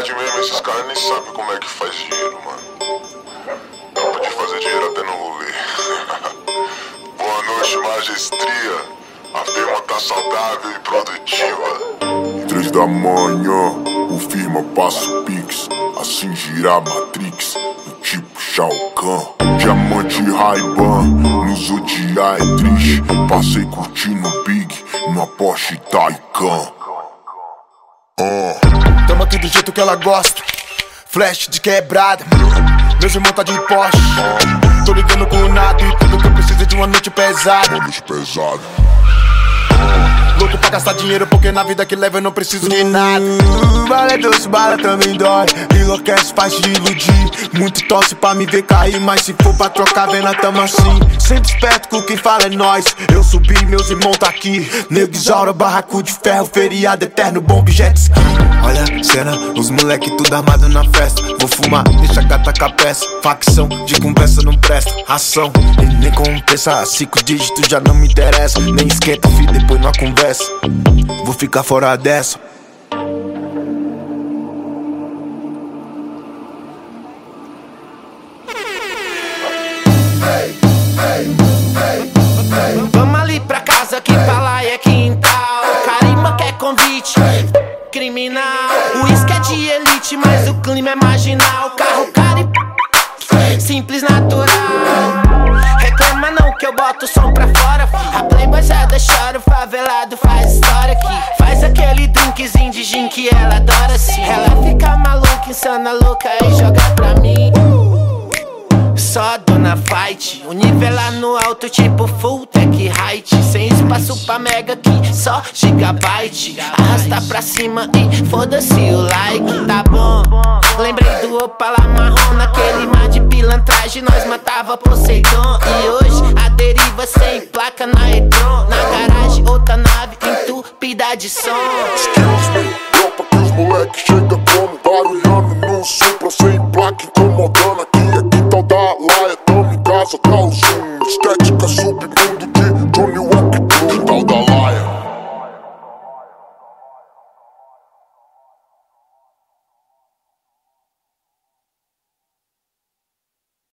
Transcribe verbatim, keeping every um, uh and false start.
verdade mesmo, esses caras nem sabem como é que faz dinheiro, mano. Dá pra te fazer dinheiro até no rolê. Boa noite, magestria. A firma tá saudável e produtiva. Três da manhã, o firma passa o pix. Assim gira a Matrix, do tipo Shao Kahn. Diamante Ray-Ban, nos odiar é triste. Passei curtindo Big, numa Porsche Taycan. uh. Tamo aqui do jeito que ela gosta, flash de quebrada. Meus irmãos tá de Porsche, tô ligando com nada. E tudo que eu preciso é de uma noite pesada. Uma noite pesada. Louco pra gastar dinheiro, porque na vida que leva eu não preciso de nada. uh, Bala é doce, bala também dói. Enlouquece, faz te iludir. Muito tosse pra me ver cair, mas se for pra trocar vena tamo assim. Sempre esperto com quem fala é nós. Eu subi, meus irmãos tá aqui. Nego exaura, barraco de ferro, feriado eterno, bomb jet ski. Olha a cena, os moleque tudo armado na festa. Vou fumar, deixa a gata com a peça. Facção de conversa não presta, ação e nem compensa. Cinco dígitos já não me interessa. Nem esquenta, filho, depois não conversa. Vou ficar fora dessa. Vamos ali pra casa que pra lá é quintal. Carimba quer convite, criminal. O uísque é de elite, mas o clima é marginal. Carro caro e simples, natural. Reclama não que eu boto o som pra fora. A playboyzada chora, o favelado faz história aqui. Faz aquele drinkzinho de gin que ela adora sim. Ela fica maluca, insana, louca e joga pra mim. Só dona fight, o nível lá no alto tipo full tech height. Sem espaço pra mega aqui, só gigabyte. Arrasta pra cima e foda-se o like, tá bom. Lembrei do Opala marrom, naquele mar de pilantragem nós matava Poseidon. E hoje a deriva sem placa na Edron. Na garagem outra nave entupida de som.